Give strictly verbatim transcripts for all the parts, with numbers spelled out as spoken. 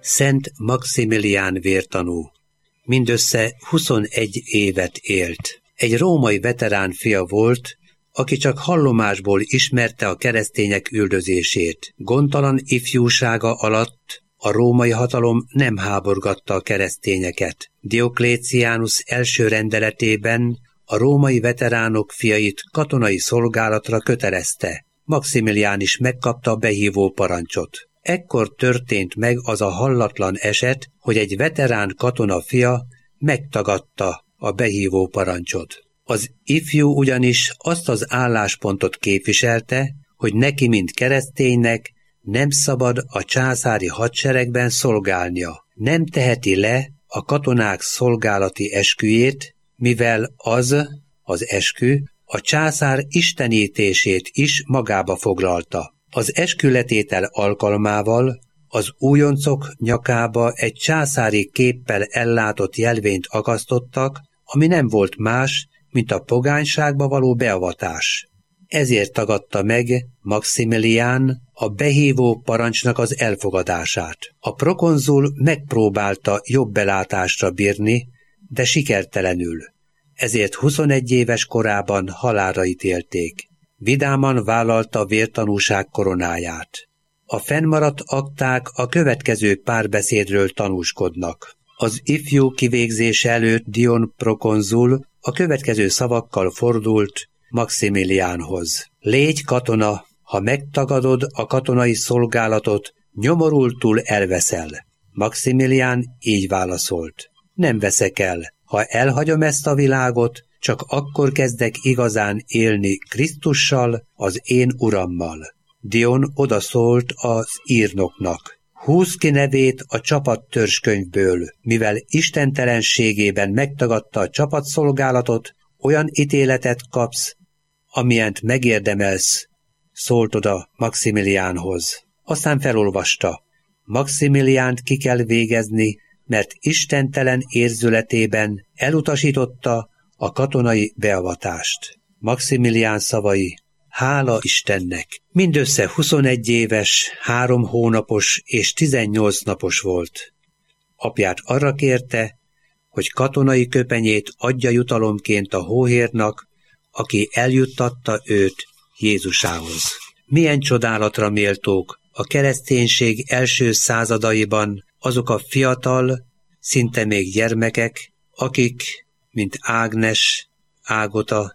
Szent Maximilián vértanú. Mindössze huszonegy évet élt. Egy római veterán fia volt, aki csak hallomásból ismerte a keresztények üldözését. Gondtalan ifjúsága alatt a római hatalom nem háborgatta a keresztényeket. Diokléciánus első rendeletében a római veteránok fiait katonai szolgálatra kötelezte. Maximilián is megkapta a behívó parancsot. Ekkor történt meg az a hallatlan eset, hogy egy veterán katona fia megtagadta a behívó parancsot. Az ifjú ugyanis azt az álláspontot képviselte, hogy neki, mint kereszténynek, nem szabad a császári hadseregben szolgálnia. Nem teheti le a katonák szolgálati esküjét, mivel az, az eskü, a császár istenítését is magába foglalta. Az eskületétel alkalmával az újoncok nyakába egy császári képpel ellátott jelvényt akasztottak, ami nem volt más, mint a pogányságba való beavatás. Ezért tagadta meg Maximilián a behívó parancsnak az elfogadását. A prokonzul megpróbálta jobb belátásra bírni, de sikertelenül. Ezért huszonegy éves korában halálra ítélték. Vidáman vállalta a vértanúság koronáját. A fennmaradt akták a következő párbeszédről tanúskodnak. Az ifjú kivégzése előtt Dion prokonzul a következő szavakkal fordult Maximiliánhoz. Légy katona, ha megtagadod a katonai szolgálatot, nyomorultul elveszel. Maximilián így válaszolt. Nem veszek el. Ha elhagyom ezt a világot, csak akkor kezdek igazán élni Krisztussal, az én urammal. Dion odaszólt az írnoknak. Húzz ki nevét a csapat törzskönyvből, mivel istentelenségében megtagadta a csapatszolgálatot, olyan ítéletet kapsz, amilyent megérdemelsz, szólt oda Maximiliánhoz. Aztán felolvasta. Maximiliánt ki kell végezni, mert istentelen érzületében elutasította a katonai beavatást. Maximilián szavai, hála Istennek! Mindössze huszonegy éves, három hónapos és tizennyolc napos volt. Apját arra kérte, hogy katonai köpenyét adja jutalomként a hóhérnak, aki eljuttatta őt Jézusához. Milyen csodálatra méltók a kereszténység első századaiban azok a fiatal, szinte még gyermekek, akik, mint Ágnes, Ágota,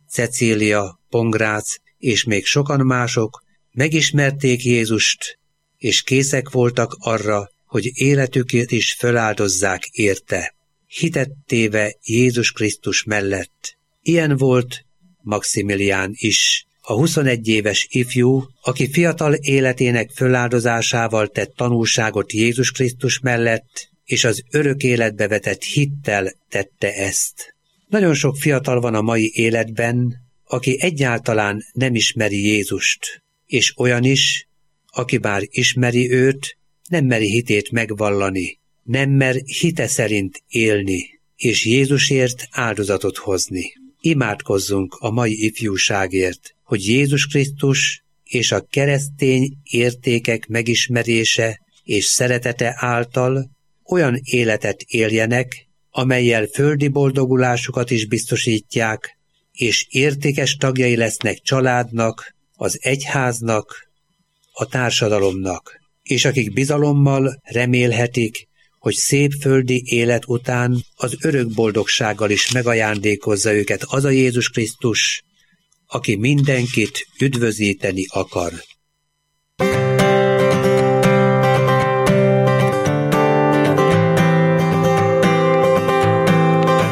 Cecília, Pongrác és még sokan mások megismerték Jézust, és készek voltak arra, hogy életüket is föláldozzák érte, hitet téve Jézus Krisztus mellett. Ilyen volt Maximilián is, a huszonegy éves ifjú, aki fiatal életének föláldozásával tett tanúságot Jézus Krisztus mellett, és az örök életbe vetett hittel tette ezt. Nagyon sok fiatal van a mai életben, aki egyáltalán nem ismeri Jézust, és olyan is, aki bár ismeri őt, nem meri hitét megvallani, nem mer hite szerint élni, és Jézusért áldozatot hozni. Imádkozzunk a mai ifjúságért, hogy Jézus Krisztus és a keresztény értékek megismerése és szeretete által olyan életet éljenek, amellyel földi boldogulásukat is biztosítják, és értékes tagjai lesznek családnak, az egyháznak, a társadalomnak, és akik bizalommal remélhetik, hogy szép földi élet után az örök boldogsággal is megajándékozza őket az a Jézus Krisztus, aki mindenkit üdvözíteni akar.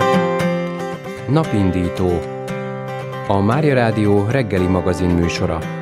Napindító. A Mária Rádió reggeli magazin műsora.